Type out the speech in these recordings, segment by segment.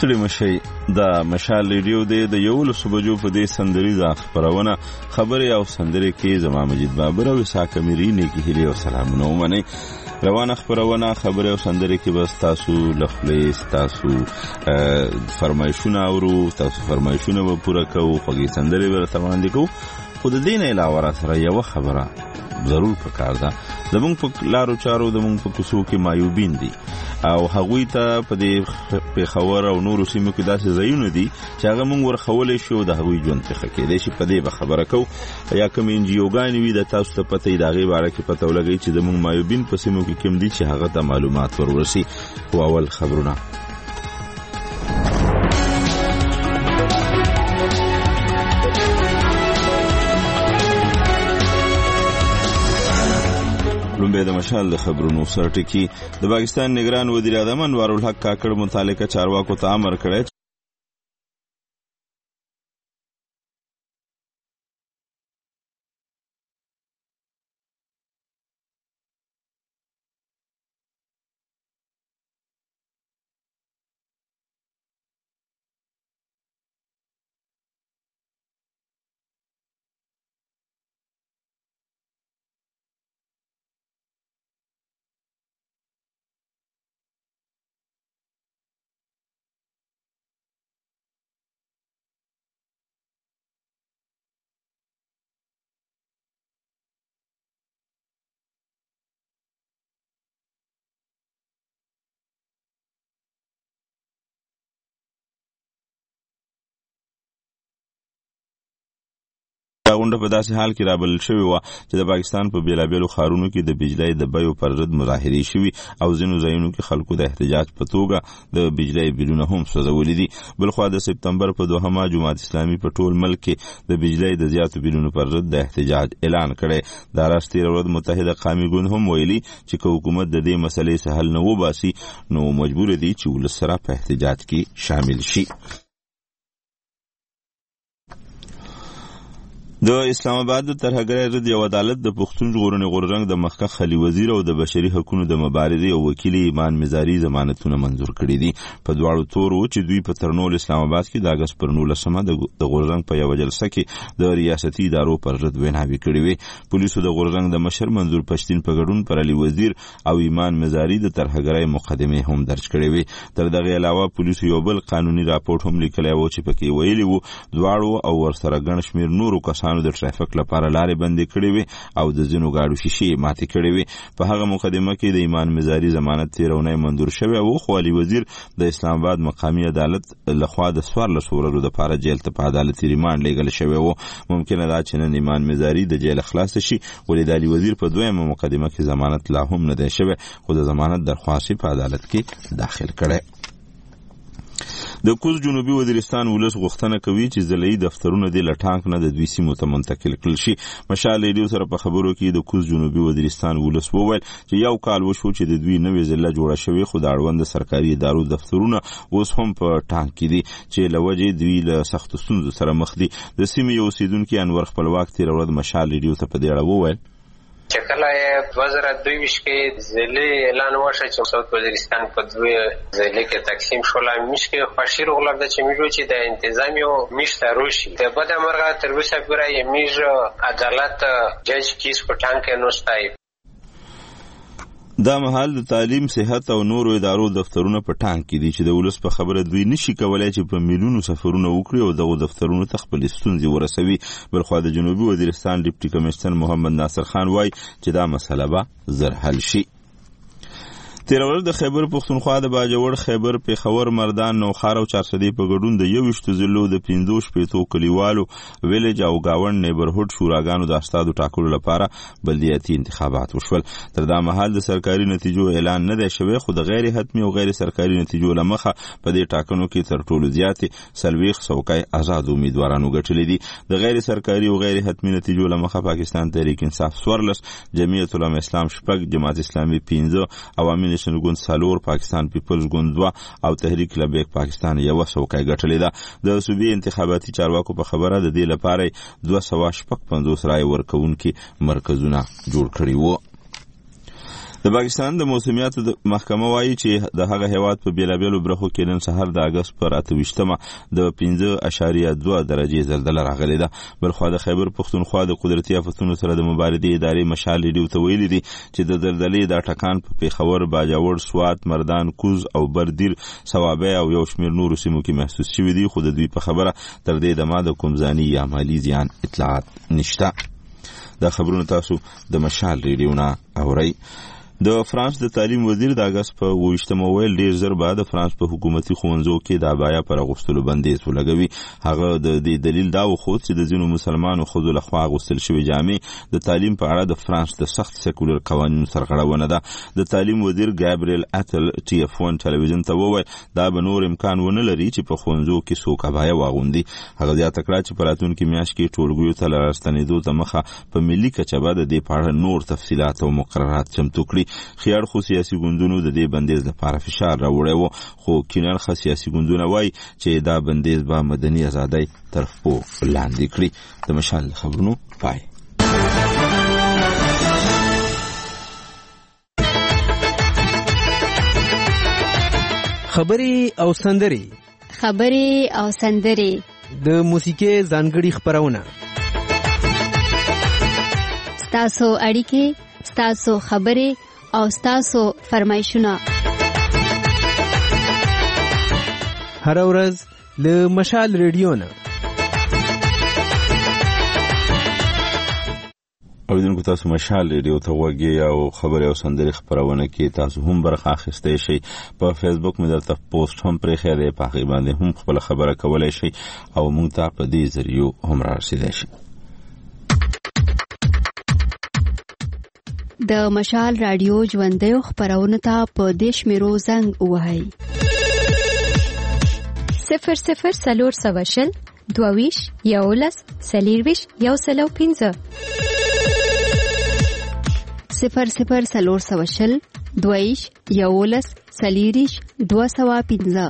ستړي مشئ دا مشال ریډیو دی د 11 بجو په دې سندریزه خبرونه خبرې او سندرې کې زما مجید بابر او اسحاق امیری نیکی هیلې او سلامونه ومنئ. روانه خبرونه خبرې او سندرې کې بس تاسو لخلې تاسو فرمایشونه اورو، تاسو فرمایشونه به پوره کوو، خوږې سندرې به راته وړاندې کوو. خو د دې نه علاوه را سره یوه خبره ضرور پکار ده. زمونږ په لارو چارو زمونږ په کوڅو کې معیوبین دي او هغوی ته په دې پېښور او نورو سیمو کې داسې ځایونه دي چې هغه مونږ ورښولی شو د هغوی ژوند پېښه کېدی شي. په دې به خبره کوو. یا کوم انجیوګانې وي د تاسو ته پته وي د هغې باره کې پته ولګوي چې زمونږ معیوبین په سیمو کې کوم دي چې هغه ته معلومات ور ورسي. خو اول خبرونه لومبه د مشال د خبرونو سرټکی. د پاکستان نگران وزیر اعظم انوار الحق کاکړ متعلقه چارواکو ته امر کړی دا غونډه په داسې حال کې رابلل شوې وه چې د پاکستان په بیلابیلو ښارونو کې د بجلۍ د بیو پر ضد مظاهرې شوي او ځینو ځایونو کې خلکو د احتجاج په توګه د بجلۍ بیلونه هم سوځولي دي. بلخوا د سپتمبر په 2 جماعت اسلامي په ټول ملک کې د بجلۍ د زیاتو بیلونو پر ضد د احتجاج اعلان کړی. دا راز تېره ورځ متحده قومي ګوند هم ویلي چې که حکومت د دې مسلې څه حل نه وباسي نو مجبور دي چې ولس سره په احتجاج کې شامل شي. د اسلام آباد د ترهګرۍ ضد یو عدالت د پښتون ژغورنې غورځنګ د مخکښ خلی وزیر او د بشري حقوقو د مبارزې او وکیل ایمان مزاري ضمانتونه منظور کړي دي. په دواړو تورو چې دوی په ترنول اسلام آباد کې د اګست پر 19 د غورځنګ په یو جلسه کې د ریاستي ادارو پر ضد ویناوې کړې وې. پولیسو د غورځنګ د مشر منظور پښتين په ګډون پر علي وزیر او ایمان مزاري د ترهګرۍ مقدمه هم درج کړې وې. تر دغه علاوه پولیسو یو بل قانوني راپورټ هم لیکلی و چې پکې ویلي وو دواړو او ورسره ګڼ شمېر نورو کسانو د ټرافیک لپاره لارې بندې کړې وې او د ځینو گاډو شیشې ماتې کړې وې. په هغه مقدمه کې د ایمان مزاري ضمانت 13 اونۍ منظور شوی و، خو علي وزیر د اسلام آباد مقامي عدالت لخوا د 14 ورځو لپاره جیل ته په عدالتي ریمانډ لیږل شوی و. ممکنه ده چې نن ایمان مزاري د جیل خلاص شي، ولې د علي وزیر په دویمه مقدمه کې ضمانت لا هم نه دی شوی، خو د ضمانت درخواست په عدالت کې داخل کړی. د کوز جنوبي وزیرستان ولس غوښتنه کوي چې ځلې دفترونه د لټانک نه د دوی سیمو ته منتقل کړل شي. مشال ریډیو سره په خبرو کې د کوز جنوبي وزیرستان ولس وویل چې یو کال وشو چې د دوی نوې ضلع جوړه شوې، خو د اړوند سرکاري ادارو دفترونه اوس هم په ټانک کې دي چې لوجې دوی له سخت ستونزو سره مخ دي. د سیمې یو اوسیدونکي انور خپلواک تیر ورځ مشال ریډیو ته په دې اړه وویل چې کله 2022 کې ضلع اعلان وشو چې صوت وزیرستان په دوی ضلع کې تقسیم شول، میش کې خوشی رغلب د چمیجو چې د انتظامی او میش تروشي د بد امرغه تر اوسه پورې میش عدالت جج کیس په ټانک کې نوستای. دا مهال د تعلیم، صحت او نورو ادارو دفترونه په ټانک کې دي چې د ولس په خبره دوی نشي کولای چې په میلیونو سفرونه وکړي او دغه دفترونو ته خپل ستونزې ورسوي. بلخوا د جنوبي وزیرستان ډیپټي کمشنر محمد ناصر خان وایي چې دا مسله به زر حل شي. تیر ورځ د خیبر پښتونخوا د باجوړ، خیبر، پېښور، مردان، نوخار او چارسدې په ګډون د 21 ضلعو د 15 کلیوالو ویلج او گاوند نیبرهوډ شوراګانو د استادو ټاکلو لپاره بلدیاتي انتخابات وشول. تر دا مهال د سرکاري نتیجو اعلان نه دی شوی، خو د غیر حتمي او غیر سرکاري نتیجو لمخه په دې ټاکنو کې تر ټولو زیاتې 40 څوکۍ آزاد امیدوارانو ګټلې دي. د غیر سرکاري او غیر حتمي نتیجو لمخه پاکستان تحریک انصاف 14، جمعیت العلماء اسلام 6، جماعت اسلامي 15، عوامي نیشنل ګوند 4، پاکستان پیپلز ګوند 2 او تحریک لبیک پاکستان 1 څوکۍ ګټلې ده. د صوبې انتخاباتي چارواکو په خبره د دې لپاره 255 رای ورکوونکي مرکزونه جوړ کړي وو. د پاکستان د موسمیاتو د محکمه وایي چې د هغه هیواد په بیلابیلو برخو کې نن سهار د اگست پر 28مه د 5.2 درجې زلزله راغلې ده. بلخوا د خیبر پښتونخوا د قدرتي آفتونو سره د مبارزې ادارې مشال ریډیو ته ویلي دي چې د زلزلې د ټکان په پیښور، باجوړ، سوات، مردان، کوز او بردیر، ثوابه او یو شمېر نورو سیمو کې محسوس شوي دي، خو د دوی په خبره تر دې دمه د کوم ځاني یا مالي زیان اطلاعات نشته. دا خبرونه تاسو د مشال ریډیو نه اورئ. د فرانس د تعلیم وزیر د اگست په 28مه ویل ډیر زر بعد د فرانس په حکومتي ښوونځیو کې د ابایا پر اغوستلو بندیز ولګوي. هغه د دې دلیل دا وښود چې د ځینو مسلمانو ښځو لخوا اغوستل شوې جامې د تعلیم په اړه د فرانس د سخت سیکولر قوانینو سرغړونه ده. د تعلیم وزیر ګابریل اتل TF1 ټلویزیون ته وویل دا به نور امکان ونه لري چې په ښوونځیو کې څوک ابایا واغوندي. هغه زیاته کړه چې په راتلونکي میاشت کې ټولګیو ته راستنېدو ته مخه په ملي کچه به د دې په اړه نور تفصیلات او مقررات چمتو کړي. خیار خو سیاسي ګوندونو د دې بندیز لپاره فشار راوړی و، خو کینرخه سیاسي ګوندونه وایي چې دا بندیز به مدني ازادۍ تر پښو لاندې کړي. د مشال خبرونو پای. خبرې او سندرې د موسیقي ځانګړي خبرونه، ستاسو اړیکې، ستاسو خبرې او ستاسو فرمایشونه هر ورځ له مشال ریډیو نه. اوریدونکو تاسو مشال ریډیو ته وګورئ او خبرې او سندرې خبرونه کې تاسو هم برخه اخیستئ شئ. په فیسبوک مې درته پوسټ هم پرې خیره په هغه باندې هم خپل خبره کولای شئ او موږ ته په دې ذریعہ هم رارسیدای شئ. د مشال رادیو ژوندیو خبرونه ته په دیش میرو زنګ وهاي 00 22 یولس سلیرویش یو سلو 15 00 22 یولس سلیریش 215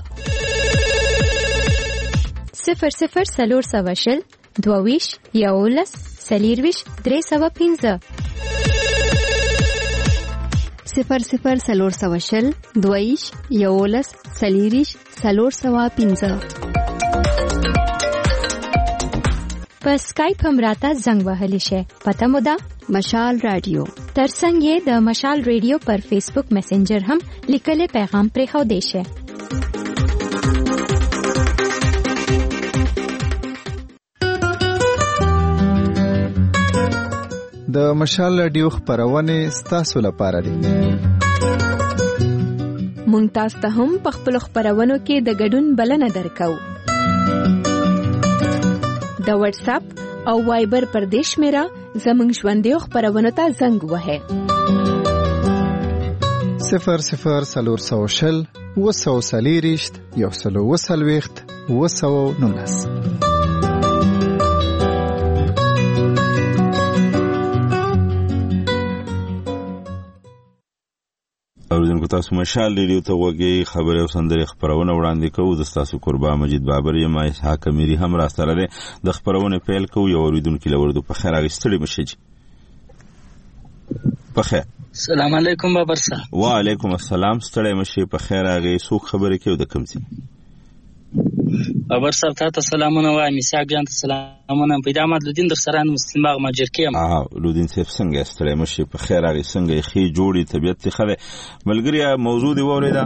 00 22 یولس سلیرویش 315 00 22 یولس سلیریش 315. په سکایپ هم راته زنګ وهلی شي. پته مو ده مشال رادیو. ترڅنګ یې د مشال ریډیو پر فیسبوک میسنجر هم لیکلي پیغام پرې خو دی شي. د مشال رادیو خبرونه ستاسو لپاره دي. مونږ تاسو ته هم په خپل خبرونو کې د ګډون بلنه درکو. د واتس اپ او وایبر پر دیش میرا زمونږ ژوندیو خبرونو ته زنګ وهه 00 240 120 219. اوریدونکو تاسو مشال ریډیو ته وګورئ. خبرې او سندرې خبرونه وړاندې کوو. د تاسو قربا مجید بابر یم. اسحاق میری هم راستره ده. د خبرونه پیل کوو. یو اوریدونکو لوردو په خیر اغستړي مشج. په خیر. السلام علیکم بابر صاحب. وعلیکم السلام. ستړي مشي په خیر اغه سو خبرې کوي د کوم څه. بابر صاحب ته سلامونه وایم. میثاق جان ته سلامونه. پیدا مد لودین در سران مسلم باغ ماجر کیم. لودین صاحب څنګه ستړي مشي په خیر اغه څنګه خي جوړي طبيعت ته خله ملګری موضوع دی وریدا.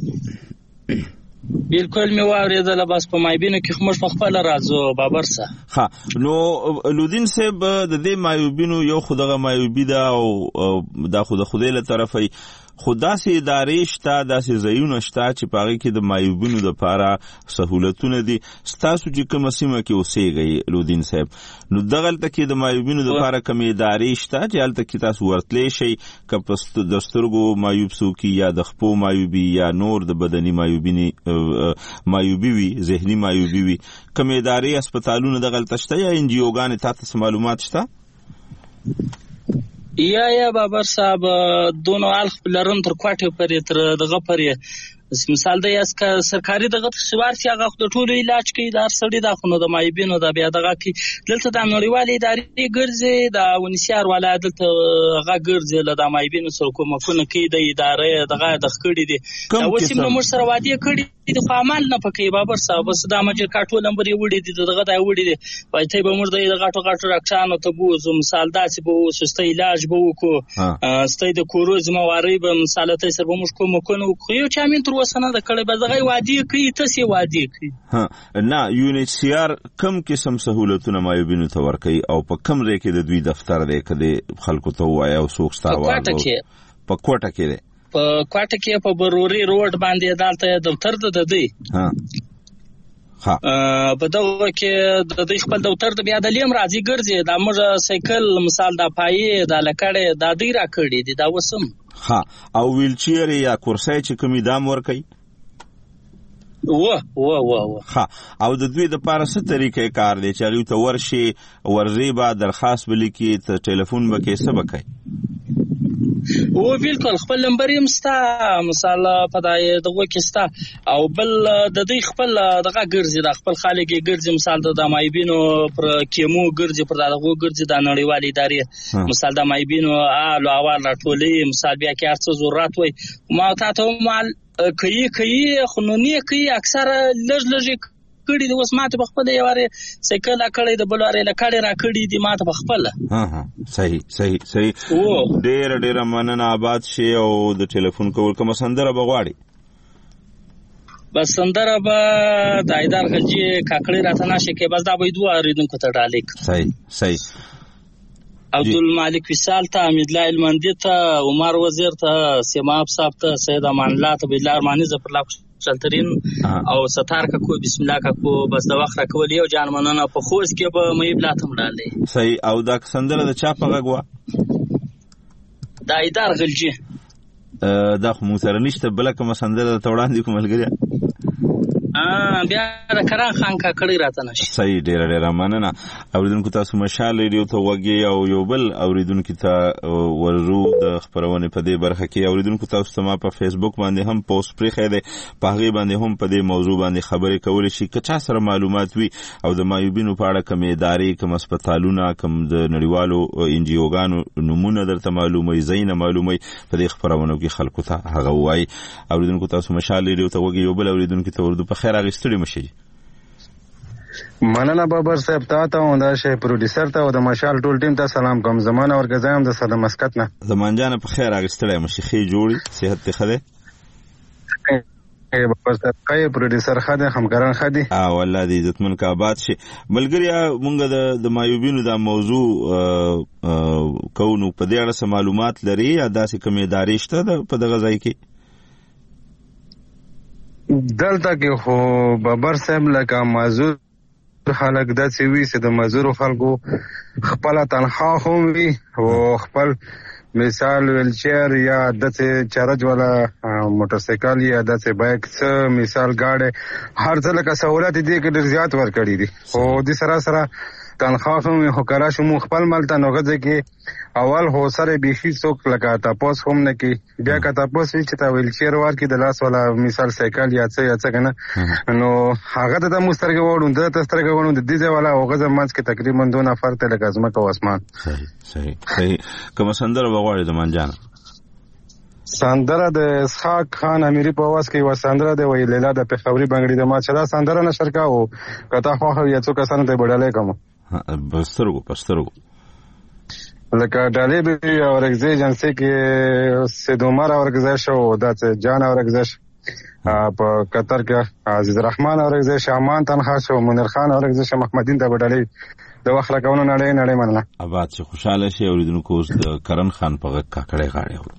بالکل می واریدل بس په مایبینو کې خمش خپل راځو بابر صاحب. ها نو لودین صاحب د دې مایوبینو یو خدغه مایوبی دا او دا خدای له طرفه خدا سي ادارې شته، داسې ځایونه شته چې پاغي کې د مایوبینو د لپاره سہولتونه دي. ستاسو چې کوم سیمه کې اوسېږئ لودین صاحب، نو دغلته کې د مایوبینو د لپاره کوم ادارې شته چې هلته کې تاسو ورتلی شئ؟ که په سترګو مایوب څوک یا د خپو مایوبي یا نور د بدني مایوبي وي، ذهني مایوبي وي، کوم ادارې هسپتالونه دغلته شته یا انجیوګانې تاسو معلومات شته؟ یا بابر صاحب دونو الخ لرم تر کوټه پرې تر دغه پرې مثال د یاس کا سرکاري دغه شوار چې هغه د ټولو علاج کوي د سړي د خونو د مایبینو د بیا دغه کې دلته د نړیوالې ادارې ګرځي د ونسیار والا دلته هغه ګرځي له د مایبینو سره کومکونه کوي د ادارې دغه د خکړې دي دا وسیم نو موږ سره وادي کړي د عمل نه پکې بابر صاحب بس د ماجر کاټو نمبر یې وړي دي دغه دا وړي دي وای ته به موږ د غاټو راکشانو ته بوزو مثال داسې به سسته علاج به وکړو ستې د کوروز مواري به مثال ته سره به موږ کومکونه وکړو یو چا مين تر وسنه د کړي به دغه وادي کوي تاسو وادي کوي نه UNHCR کم قسم سہولتونه مایوبینو ته ورکي او په کم ځای کې د دوی دفتر دی کده خلکو ته وای او سوق ستاوه په کوټه کې په کوټه کې په بروري روډ باندې دالته دفتر د دی په دغه کې د دې خپل دفتر د بیا د لیم راځي ګرځي د موږ سایکل مثال د پایې د لکړې د دې را کړې دي دا وسم او ویلچیر یا کورسای چې کومې دام ور کوي او د دوی د پاره څه طریقې کار دی چې هغه ته ورشي ورزي با درخواست ولیکي ته ټلیفون بکې سبکای او بالکل خپل نمبر یې مستا مثال په دای دغه کې ستا او بل د دې خپل دغه ګرځي د خپل خالق ګرځي مثال د مایبینو پر کیمو ګرځي پر دغه ګرځي د نړیوالې ادارې مثال د مایبینو الو اول راټولې مثال بیا کې ارڅ ضرورت وي ما ته مال کوي خنونی کوي اکثر لږ کړي د اوس ماته بخپل یواره سایکل کړي د بلوارې لکړي را کړي دي ماته بخپل صحیح ډېر مننه آباد شي او د ټلیفون کول کوم سندره بغواړي بس سندره به د ایدار خلجی کاکړي راته نشه کې بس دا به دوه اریدونکو ته ډالې صحیح عبد المالک وصال ته امید الله المندی ته عمر وزیر ته سیماب صاحب ته سید امان الله ته بالله ارمانی زفر الله چلترین او ستار کا کو بسم الله کا کو بس د وخت راکول یو جان مننه په خوش کې به مې بلاتم ډالې صحیح او دا سندره د چا په غوا دا ایدار غلجی دا خو مو سره نشته بل کوم سندره ته وړاندې کوم ملګری بیا د کران خان کا کړي راته نشي صحیح ډېر مننه اوریدونکو تاسو مشال ریډیو ته وګي او یو بل اوریدونکو ته ورزو د خبرونه په دې برخه کې اوریدونکو تاسو ته ما په فیسبوک باندې هم پوسټ پرې خېده په هغه باندې هم په دې موضوع باندې خبرې کول شي که چا سره معلومات وي او د مایوبینو په اړه کوم ادارې کوم هسپتالونه کوم د نړیوالو انجیوګانو نمونه درته معلومه زینه معلومه په دې خبرونه کې خلکو ته هغه وای اوریدونکو تاسو مشال ریډیو ته وګي یو بل اوریدونکو ته ورته خیر اغستړي مشي مننه بابر صاحب ته او دا شی پروډوسر ته او د مشال ټول ټیم ته سلام کوم زمانه ورګزایم د سره مسکت نه زمان جان په خیر اغستړي مشي خې جوړي صحت ته خده بابر صاحب کای پروډوسر خده همکاران خدي والله دې عزتمن کا آباد شي ملګری مونږ د مایوبینو دا موضوع کوو په دې اړه معلومات لري یا داسې کومې ادارې شته په دغه ځای کې دلته کې خو بابر صاحب لکه مازور خلک داسې وي چې د مزدورو خلکو خپل تنخواه هم وي او خپل مثال ویلچیر یا داسې چارج والا موټر سایکل یا داسې بایک څه مثال گاډي هر څه لکه سہولت دي کې ډېر زیات ورکړي دي او د سره تنخواه هم خو کرا شمو خپل ملته نوغه کې اول هو سره بيخي څوک لکه تاسو هم نه کې بیا که تاسو چې تا ویلچیر ورکی د لاس والا مثال سایکل یا څه کنه نو هغه د مسترګ وړوند د تسترګ وړوند د دې والا هغه زمانځ کې تقریبا 2 نفر ته لکه ازمکه او اسمان صحیح کوم سندره وغواړي د منجان سندره د اسحاق خان امیری په واس کې و سندره د وی لیلا د پخوري بنگړي د ما چې دا سندره نشر کاو کته خو یا څوک سن ته بډاله کوم پسترګو لکه ډالې به اورګزې جنسي کې سیدومر اورګزې شو د جان اورګزې په قطر کې عزیز الرحمن اورګزې شامان تنخوا شو منیر خان اورګزې شه محمدین د بډالې د وخت راکونو نړۍ مننه آباد چې خوشاله شي اوریدونکو د کرن خان په کاکړې غاړې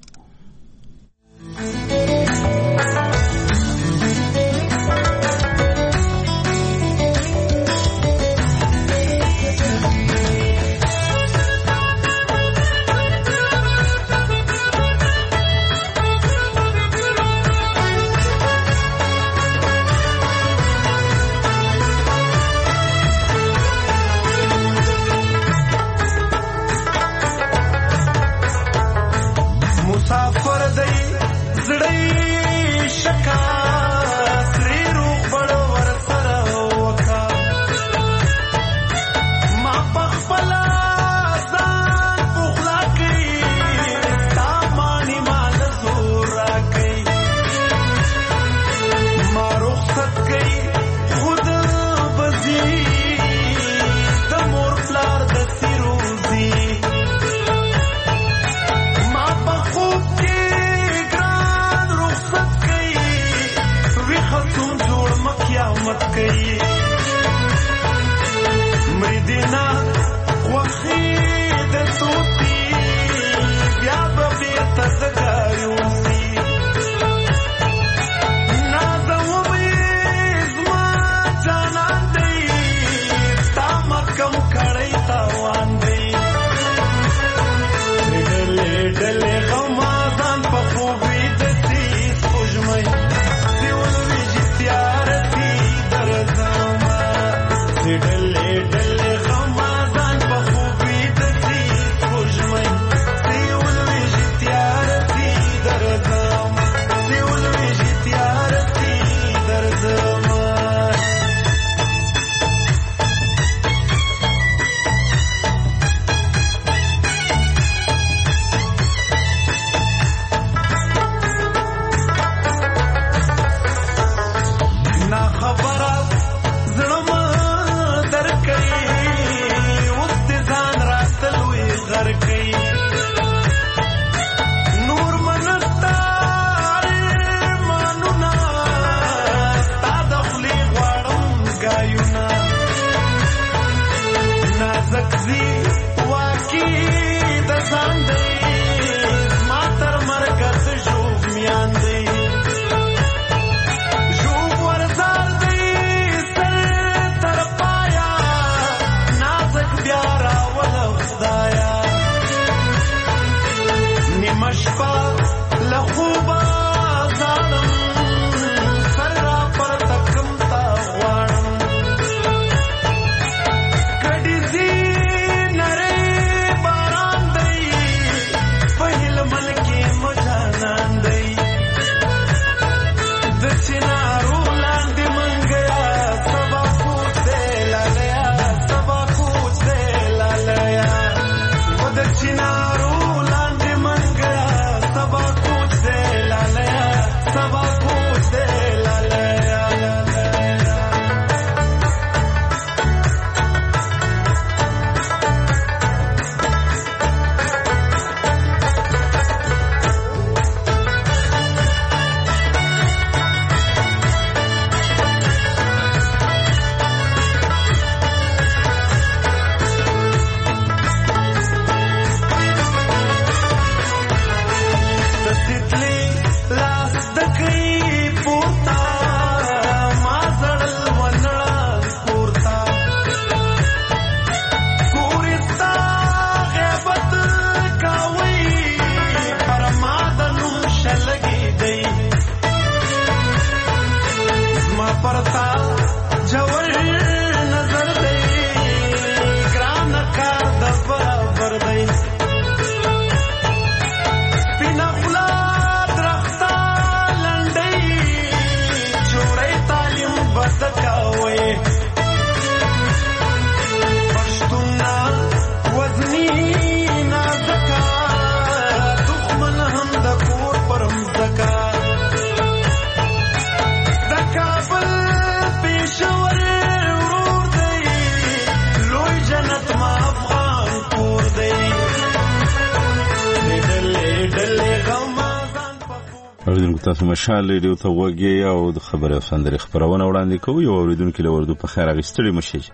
تاسو مشال ریډیو ته وګورئ او د خبرو سندري خبرونه وړاندې کوي او اوریدونکو له وردو په خیر اغستړي مشي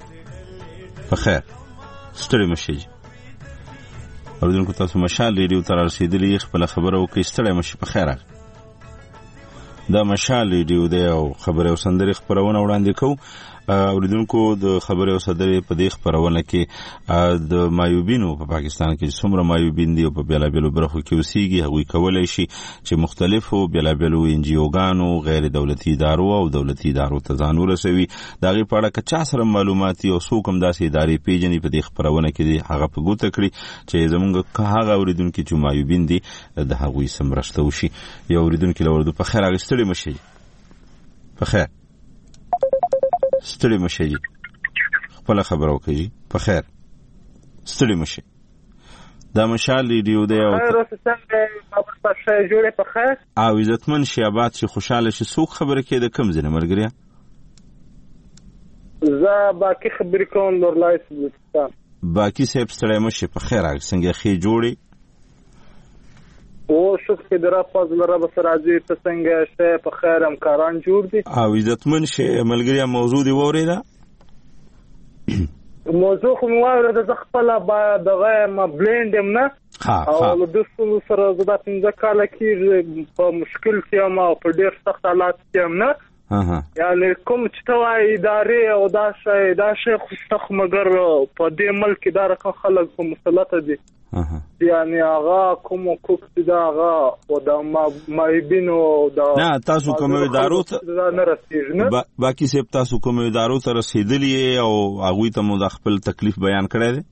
په خیر ستړي مشي اوریدونکو تاسو مشال ریډیو ته رسیدلی خپل خبرو کې ستړي مشي په خیر دا مشال ریډیو دی او خبرو سندري خبرونه وړاندې کوي اوریدونکو د خبرو سندري په دې خبرونه کې د مایوبینو په پاکستان کې څومره مایوبین دي او په بیلابیلو برخو کې اوسېږي هغوی کولای شي چې مختلفو بیلابیلو انجیوګانو غیر دولتي ادارو او دولتي ادارو ته ځان ورسوي د هغې په اړه که چا سره معلومات او څوک هم داسې ادارې پیژني په دې خپرونه کې هغه په ګوته کړي چې زموږ هغه اوریدونکي چې مایوبین دي د هغوی سره مرسته وشي یو اوریدونکي له وردو په خیر اغستړي مشي په خیر ستړي مشي خپل خبرو کوي په خیر ستړي مشي دا مشال ریډیو دی او جوړه په خیر او عزتمن شي آباد شي خوشاله شي څوک خبره کوي د کم ځنه مرګریا زه باقي خبرې کوم نورلای بلوچستان باقي صاحب ستړي مشي په خیر هغه څنګه خې جوړي او شکر درا فضل رب سراجي ته څنګه شته په خیر همکاران جوړ دي او عزتمن شي ملګریا موضوع دی وریدا موضوع خو مواره د خپل دغه ما بلندم نه او د څو سره زدا څنګه کال کې په مشکل کې ما په ډیر سخت حالات کې نه یعنی کوم چې توای ادارې او دا شی خو مگر په دې ملک دا رقم خلک په مسلط دي یعنی هغه کوم کوک دا هغه او د مایبینو دا نه تاسو کوم ادارو ته نه رسیږي نه باقي سپ تاسو کوم ادارو ته رسیدلی او هغه ته مو خپل تکلیف بیان کړی دی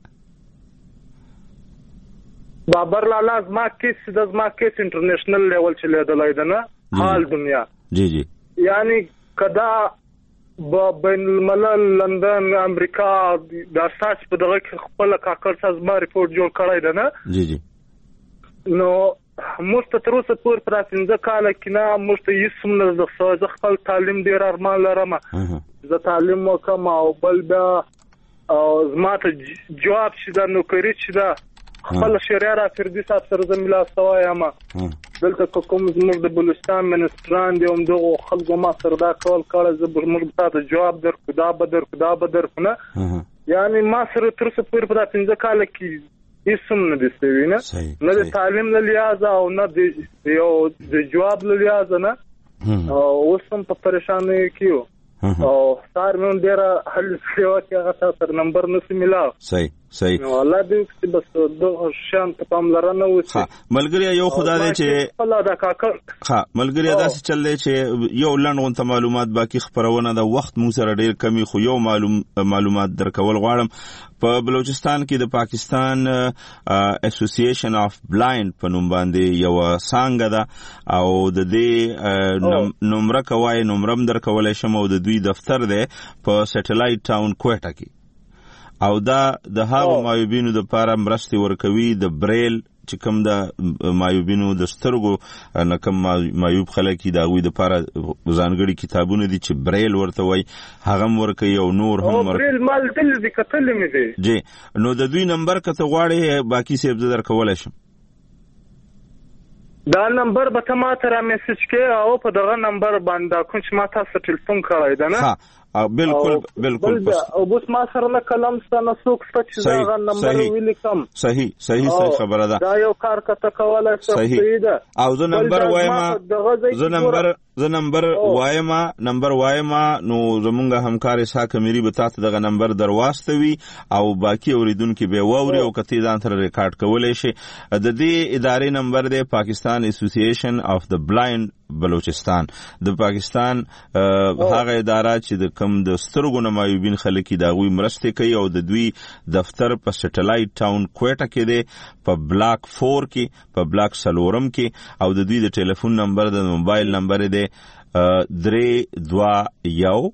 بابر لالا زما کیس انټرنیشنل لیول چې لیدلای ده نه حال دنیا جی جی یعنی کدا بین الملل لندن امریکا دا ساس په دغه خپل کاکړ سازمان ریپورت جوړ کړی ده نه جی جی نو مستتروسه پور پراتنځه کال کنا مست یسم نه د خپل تعلیم ډیر ارمان لرم زه تعلیم وکم او بل بیا او زماته جواب شي دا نوکری شي دا خپل شریعه را فردي صاحب سره زميلا سوایا ما دلته کوم زموږ د بلوچستان منستران دی هم دغه خلکو ما سره دا کول کړه زه موږ ته جواب درکو دا بدر نه یعنی ما سره تر څو پورې په 15 کال کې هیڅ هم نه دي شوي نه د تعلیم له لحاظه او نه د جواب له لحاظه نه اوس هم په پریشانۍ کې یو او سار مې ډېره حل شوه چې هغه تر نمبر نشي ملاو صحیح نو الله دې چې بس د شان ته پاملرنه وشي ملګری یو خدای دې چې الله دا کاکا ملګری دا څه چل دی چې یو لنډ معلومات باقی خبرونه د وخت مو سره ډېر کمی خو یو معلومات درکول غواړم په بلوچستان کې د پاکستان اسوسییشن اف بلایند په نوم باندې یو څنګه ده او د دې نمبر کوي نمبرم درکول شم او د دوی دفتر دی په سټلایټ ټاون کوټه کې او دا د هغو معیوبینو د لپاره مرستې ورکوي د بریل چې کوم د معیوبینو د سترګو نه کوم معیوب خلک دي د هغوی د لپاره ځانګړي کتابونه دي چې بریل ورته وایي هغه هم ورکوي او نور هم بریل مال دل دي کتل مې دي جی نو د دوی نمبر که ته غواړې باقي صاحب زه درکولی شم دا نمبر به ته ما ته را میسج کې او په دغه نمبر باندې کوم چې ما تاسو ټلیفون کړی ده نه بالکل او بس ما سره نه کلم ستنه څوک چې دا نمبر ولیکم صحیح خبره ده دا یو کار کته کوله صحیح ده او زه نمبر وایم نو زمونږ همکار اسحاق امیری به تاسو دغه نمبر درواستوي او باقی اوریدونکو به ووري او کته ځان سره ریکارډ کولای شي د دې ادارې نمبر دی پاکستان اسوسییشن اف د بلایند بلوچستان د پاکستان هغه اداره چې د کم د سترګو نه معیوبین خلک دا غوي مرسته کوي او د دوی دفتر په سټلایټ ټاون کوټه کې دی په بلاک 4 کې په بلاک سلورم کې او د دوی د ټلیفون نمبر د موبایل نمبر دی 321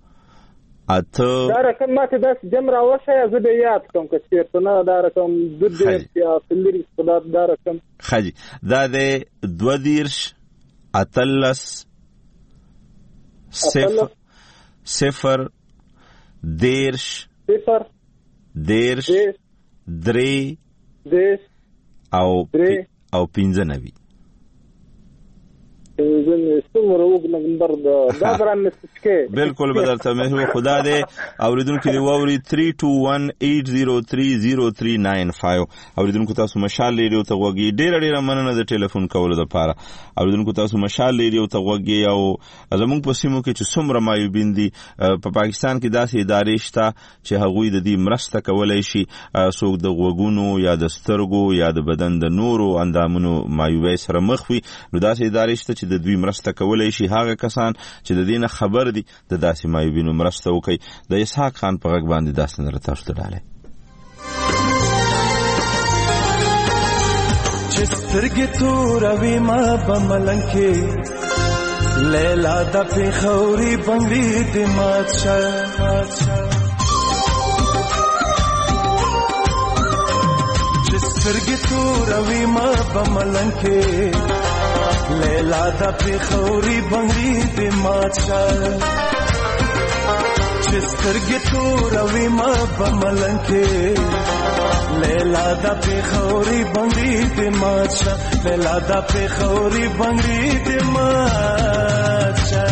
دا رقم ماته داس جمع راوشه زه به یاد کوم که چیرته نه دا رقم د دې یا فلری خدای دا رقم خجی دا د 22 اتلس 0 دیرش 3 او 95 بالکل بدرته مې خدا دې اوریدونکو دی ووري 3218030395 اوریدونکو تاسو مشال لري ته وګي ډېر مننه د ټلیفون کولو لپاره اوریدونکو تاسو مشال لري ته وګي او زموږ په سیمو کې چې څومره معیوبین دي په پاکستان کې داسې ادارې شته چې هغوی د دې مرسته کولای شي څوک د غوږونو یا د سترګو یا د بدن د نورو اندامونو معیوبۍ سره مخ وي نو داسې ادارې شته چې د دوی مرسته کولای شي هغه کسان چې د دې نه خبر دي د داسې معیوبینو مرسته وکړي د اسحاق خان په غږ باندې داسې نه تاسو ته ډالۍ چې سترګې توروي ما به ملنګ کې لیلا د پېښوري بنګړي دې مات شه چې سترګې توروي ما به ملنګ کې لیلا دا پېښوري بنګړي دې مات شه چې سترګې توروي ما به ملنګ کې لیلا دا پېښوري بنګړي دې مات شه لیلا دا پېښوري بنګړي دې مات شه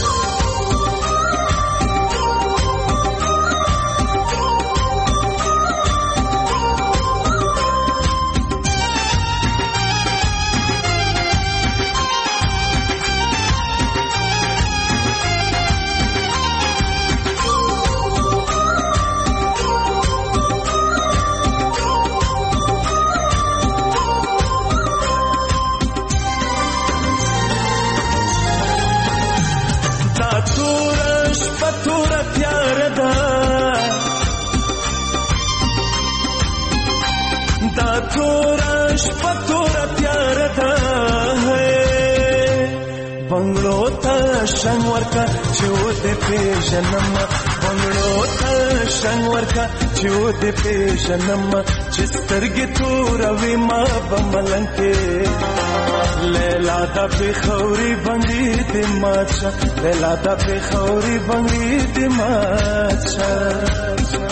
شنگ ورکا چو دے پیشنم بنگلو تا شنگ ورکا چو دے پیشنم چسترگی تو روی ما بملنگ کے لیلا دا پېښوري بنګړي دې مات شه لیلا دا پېښوري بنګړي دې مات شه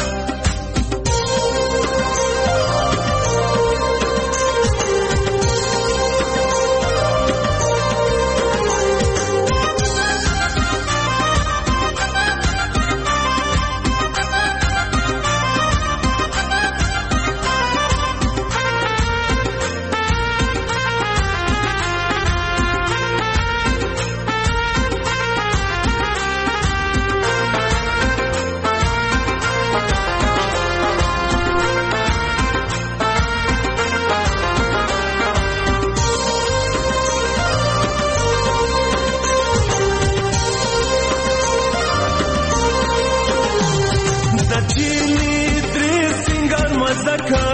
مزکا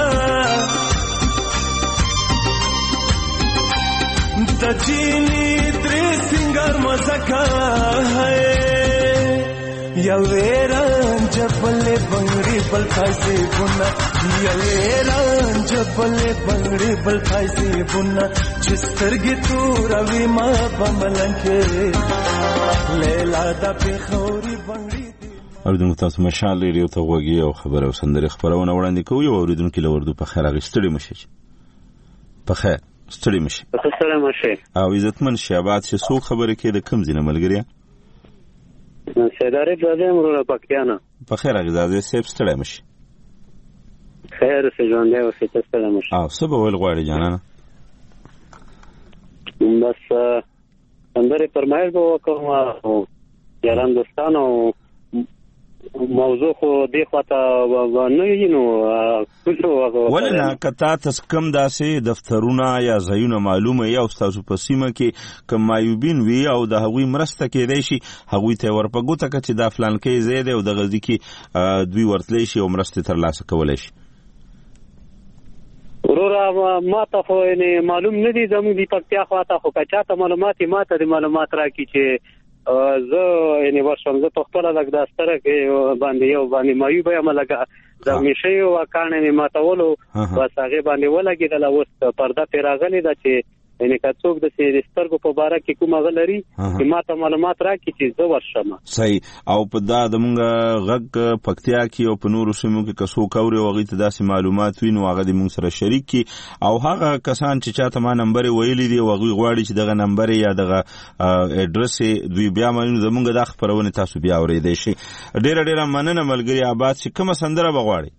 د چینی تری سنگر مزکا یا ویران جبل بنگڑی بل تھاسی بنا یا ویران جبل بنگڑی بل تھاسی بنا چسترگی تو روی ما بملنکے لیلا دا پیخوری بنگڑی اوریدونکو تاسو مشال ریډیو ته غوږی او خبر او سندرې خبرونه وړاندې کوي او اوریدونکو له وردو په خیر اغستړي مشي په خیر ستړي مشي ستړي مشي او عزتمن شهباد چې څو خبرې کې د کم ځینه ملګریا سیداری زاده امرونا پاکیانا په خیر اغزاده سیب ستړي مشي خیر سجوانده او سیت ستړي مشي او څه به ول غواړي جانانه بس سندرې پرمایش به وکم او یاران دوستانو موضوع خو دی خواته نه یینو ولنه کتا تاسو کم داسې دفترونه یا ځایونه معلومه یا تاسو په سیمه کې کم مایوبین وی او د هغوی مرسته کېدای شي هغوی ته ورپګوته چې د فلان کې زیاده او د غزي کې دوی ورتلی شي او مرسته ترلاسه کولای شي ورورا ما ته خو نه معلوم نه دي زموږ د پکتیا خواته خو کچاته معلومات ما ته د معلومات راکې چې زه یعنی ورشم زه په خپل لګ د ستره کې باندې یو باندې مایو به ملګه د میشه یو کانې ماتولو بس هغه باندې ولګیدل اوس پرده پیراغلی دا چې یعنی کڅوک د سیریسترګو په باره کې کومه غلري چې ما ته معلومات راکړي چې زه ورشم صحیح او په دا د مونږ غږ پکتیا کې او په نورو سیمو کې کسو کوري او غي ته داسې معلومات وینو هغه د مونږ سره شریک کی او هغه کسان چې چاته ما نمبر ویلي دی او غي غواړي چې دغه نمبر یا دغه اډرس دوی بیا مونږ زمونږ د خبرونه تاسو بیا اورېدئ شي ډېر مننه ملګری آباد چې کومه سندره بغواړي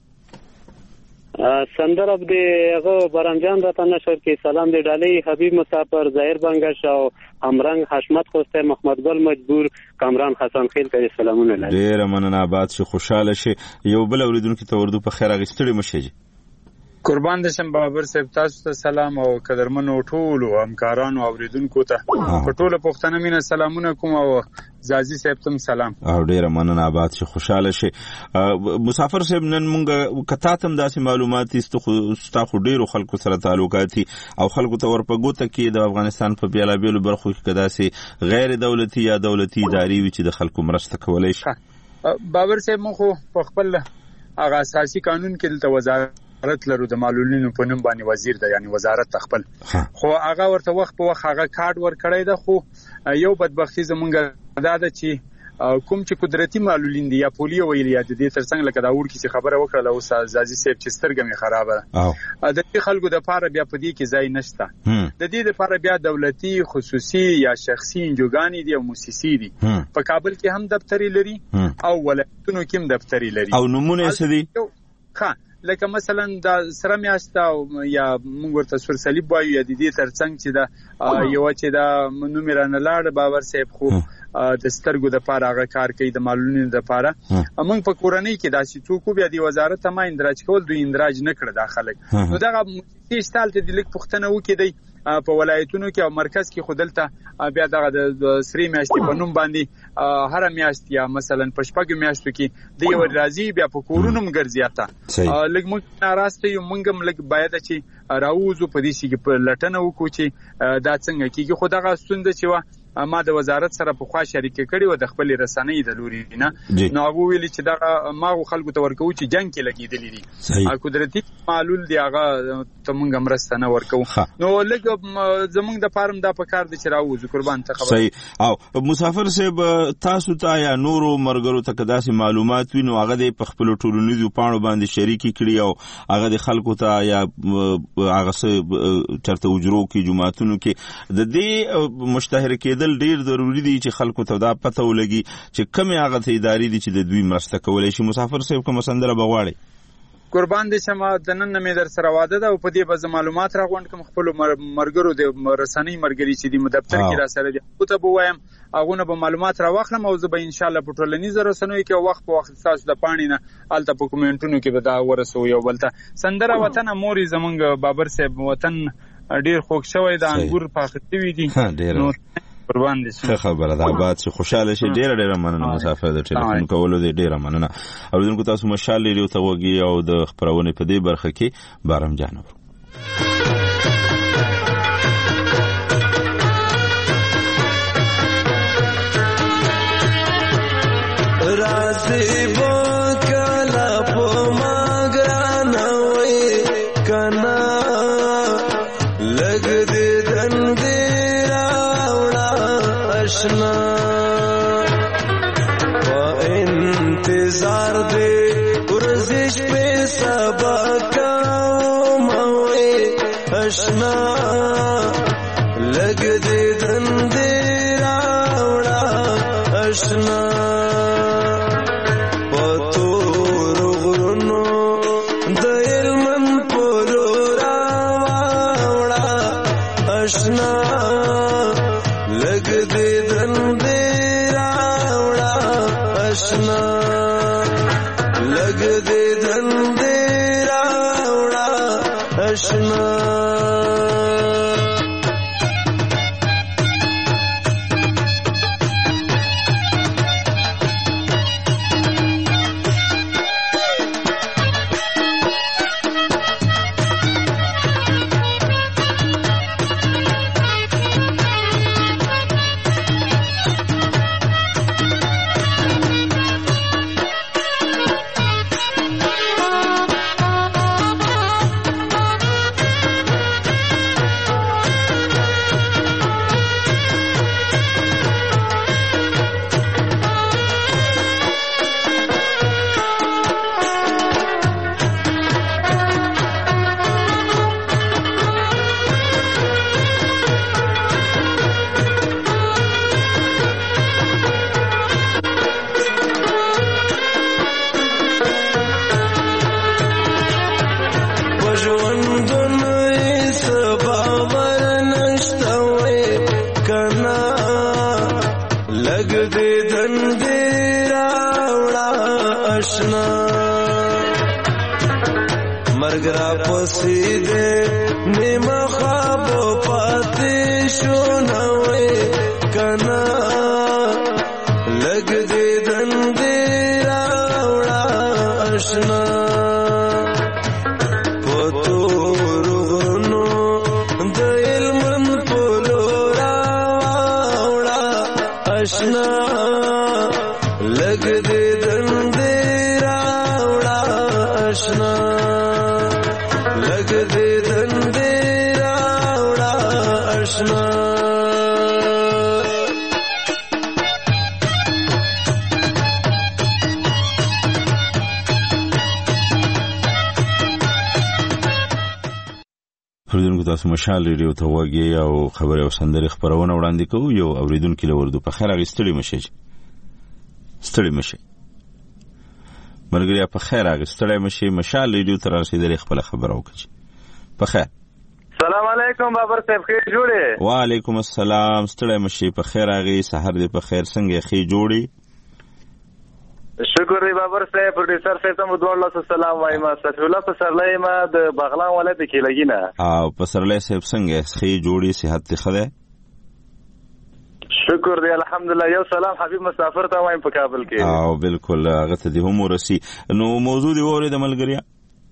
سندر اب دی هغه برامجان راته نشر کې سلام دی ډالۍ حبیب مسافر ظاهر بنگش او امرنګ حشمت خوسته محمد ګل مجبور کامران حسن خیل کوي سلامونه لري ډیر مننه آباد شي خوشاله شي یو بل اوریدونکو ته وردو په خیر اغستړي مشي قربان دشم بابر صاحب تاسو ته سلام او قدرمنو ټول او همکارانو اوریدونکو ته په ټوله پښتنه مینه سلامونه کوم او زازي صاحب تم سلام او ډیر مننه آباد شي خوشاله شي مسافر صاحب نن مونږ کتا تم داسې معلومات استخو ډیرو خلکو سره تعلقات او خلکو ته ورپګوته کې د افغانستان په بیلا بیلو برخو کې کداسې غیر دولتي یا دولتي اداري وي چې د خلکو مرسته کولای شي بابر صاحب مخ په خپل هغه اساسي قانون کې د وزارت لرو د معلولینو په نوم باندې وزیر دی یعنی وزارت خپل خو هغه ورته وخت په وخت هغه کارت ور کړی ده خو یو بدبختی زمونږ دا ده چې کوم چې قدرتي معلولین دي یا پولیو ویل یا د دې ترڅنګ لکه دا ور کې خبره وکړه او زازي صاحب چې سترګې مې خرابه ده د دې خلکو د پاره بیا په دې کې ځای نشته د دې لپاره بیا دولتي خصوصي یا شخصي انجوګانی دي او مؤسسې دي په کابل کې هم دفتری لري او ولایتونو کې هم دفتری لري او نمونه څه دي ښه لکه مثلا د سره میاشته یا موږ ورته سور صلیب وایو یا د دې ترڅنګ چې دا یو چې دا نومرانه لاړ باور صاحب خو د سترګو د پاره هغه کار کوي د معلولینو د پاره موږ په کورنۍ کې داسې څوک بیا د وزارت ما اندراج کول دوی اندراج نه کړ د خلک نو دغه استال ته د لیک پښتنه وکړي په ولایتونو کې او مرکز کې خودلته بیا دغه د سری میاشتې په نوم باندې هر میاشت یا مثلا په شپږ میاشتو کې د یو راځي بیا په کورونو مګرځیاته لږ موږ ناراسته یو موږ هم لږ باید چې راوځو په دې شي کې په لټنه وکړو چې دا څنګه کیږي خو دغه ستونزه چې ما د وزارت سره په خوا شریک کړي و د خپل رسنۍ د لوري نه نو هغه ویلي چې دا ما خلکو ته ورکو چې جنگ کې لګیدلې دي قدرتي معلول دی هغه ته موږ مرسته نه ورکو نو لږ زمونږ د فارم دا په کار دي چې راوځو قربان ته خبر صحیح او مسافر صاحب تاسو ته یا نورو مرګرو ته کداسي معلومات وینو هغه د خپل ټولنیزو پاڼو باندې شریکي کړي او هغه د خلکو ته یا هغه چرته وجرو کې جماعتونو کې د دې مشتهر کې ډیر ضروری دی چې خلکو ته دا پته ولګي چې کومه هغه ادارې دي چې د دوی مرسته کولای شي مسافر صاحب کوم سندره بغواړي قربان دې شمه د نن مې در سره واده ده او په دې به معلومات راغونډ کوم خپل مرګرو د رسنۍ مرګري چې د دفتر کې را سره دي او ته بوایم هغه به معلومات را واخلم او زه به ان شاء الله په ټولنیزو رسنیو کې وخت په وخت تاسو د پانی نه الته په کومنټونو کې به دا ورسو یو بلته سندره وطن موري زمونږ بابر صاحب وطن ډیر خوښ شوی د انګور پاخته وی دي نو قربان دي څه خبره ده آباد چې خوشاله شي. ډیره مننه مسافر د ټلیفون کولو دې ډیره مننه. اوریدونکو تاسو مشال لري ته وګي او د خبرونه په دې برخه کې بارم جانو رازي بوكلا پما گرانا وي کنا لگ دې دندې راوړه آشنا په انتظار دې ورزش په سبا کوم وي آشنا لگ دې دندې راوړه آشنا تاسو مشال ریډیو ته وګورئ او خبره او سندري خبرونه وړاندې کوو. یو اوریدونکو لوردو په خیر اغستړي مشه مرګریا په خیر اغستړي مشه مشال ریډیو ته رسیدلې خپل خبره وکړي. په خیر. السلام علیکم بابر صاحب خیر جوړې. وعلیکم السلام ستړي مشه په خیر اغي سحر دې په خیر څنګه خې جوړي. شکر دی بابر صاحب پروډوسر صاحب ته مدوړل سلام وایم. صفی الله پسرلی ما د بغلان ولایت کې لګینا. او پسرلی صاحب څنګه خې جوړي صحت ته خله. شکر دی الحمدلله. یو سلام حبیب مسافر ته وایم په کابل کې. او بالکل هغه ته دی هم ورسی. نو موضوع دی وره د ملګریا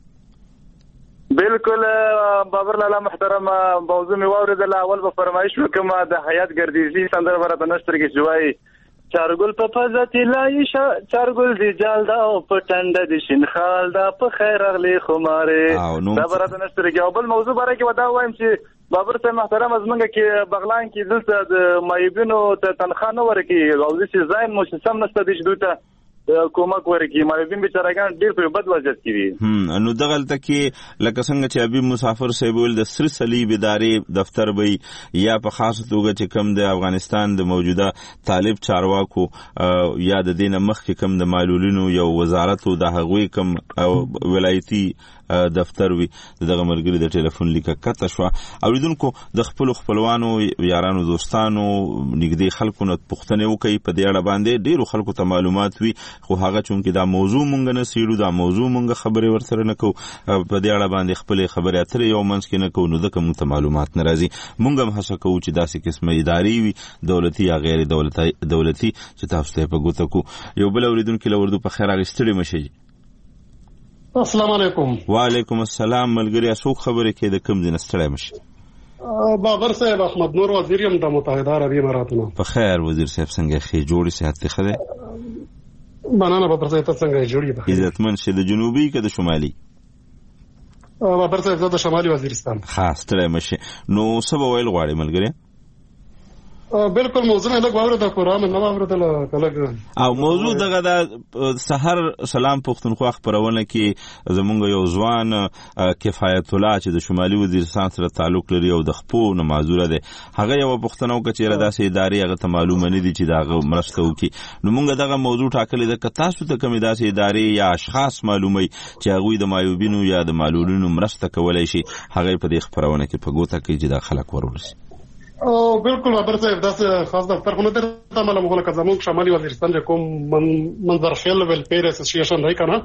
بالکل بابر لالا محترم موضوع می واردل. اول به فرمایش وکم د حیات ګردیزی سندر ورته نشتر کې جوای چارګل په فزتی لای چارګل دی جال دا په ټنډه د شینخال دا په خیر اغلی خماره دا برته نشتر کې. او بل موضوع باره کې ودا وایم چې بابر صاحب محترم ازمنګ کې بغلان کې دلته د مایبینو ته تنخواه نه ورکی او چې ځای مو سم نشته د دوته کومک ورکی مایبین بیچارهګان ډیر په بد وضعیت کې دي. نو دغلته کې لکه څنګه چې ابي مسافر صاحب ول د سر صلیب ادارې دفتر وي یا په خاص توګه چې کم د افغانستان د موجوده طالب چارواکو یا د دین مخ کې کم د معلولینو یو وزارت او د هغوی کم ولایتي دفتر وي دغه ملګری د ټلیفون لیکه کته شو. اوریدونکو د خپل خپلوانو یارانو دوستانو نږدې خلکو نه پوښتنه وکړي په دې اړه باندې ډیرو خلکو ته معلومات وي خو هغه چونکې دا موضوع مونږ نه سیړو دا موضوع مونږ خبرې ورسره نه کوو په دې اړه باندې خپل خبرې اترې یو منځ کې نه کوو نو دغه مونږ ته معلومات نه راځي. مونږ هم هڅه کوو چې داسې قسمه ادارې وي دولتي یا غیر دولتي چې تاسو ته په ګوته کو. یو بل اوریدونکو لوردو په خیر اغستړي مشي. السلام علیکم. وعلیکم السلام ملګری اسو خبرې کې د کوم ځای نستړی مشي؟ بابر صاحب احمد نور وزیر یم د متحده عربی اماراتونو. په خیر وزیر صاحب څنګه خې جوړی صحت ته خده؟ مننه بابر صاحب ته څنګه جوړی به؟ عزتمن شه د جنوبي که د شمالي؟ بابر صاحب د شمالي وزیرستان. خاص ستړی مشي. نو سبا ویل غواړي ملګری؟ بالکل موضوع نه لګاوره د قرآن نه واوردل کله او موضوع دغه د سحر سلام پښتونخوا خبرونه کې زمونږ یو ځوان کفایت الله چې د شمالي وزیرستان سره تعلق لري او د خپو نه معذوره ده هغه یو پښتنو کچېره داسې ادارې هغه ته معلومه نه دي چې دغه مرسته وکړي. نو مونږ دغه موضوع ټاکلې ده که تاسو ته کومې داسې ادارې یا اشخاص معلومي چې هغوی د معیوبینو یا د معلولینو مرسته کولی شي هغه په دې خبرونه کې په ګوته کوي چې دا خلک ورورسي. بالکل خبر صاحب داسې خاص دفتر خو نه درته معلوم هو لکه زموږ شمالي وزیرستان چې کوم منظرخیل ویلفیر اسوسییشن دی کنه